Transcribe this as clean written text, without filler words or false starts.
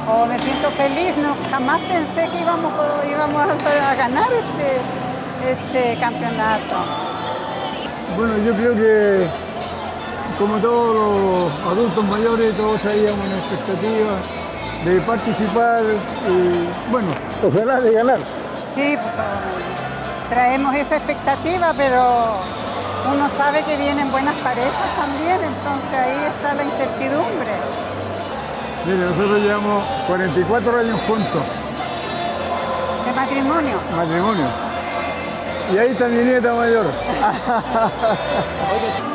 Oh, me siento feliz, no, jamás pensé que íbamos a ganar este campeonato. Bueno, yo creo que como todos los adultos mayores, todos traíamos una expectativa de participar y, bueno, ojalá de ganar. Sí, traemos esa expectativa, pero uno sabe que vienen buenas parejas también, entonces ahí está la incertidumbre. Mire, nosotros llevamos 44 años juntos. ¿De matrimonio? Matrimonio. Y ahí está mi nieta mayor.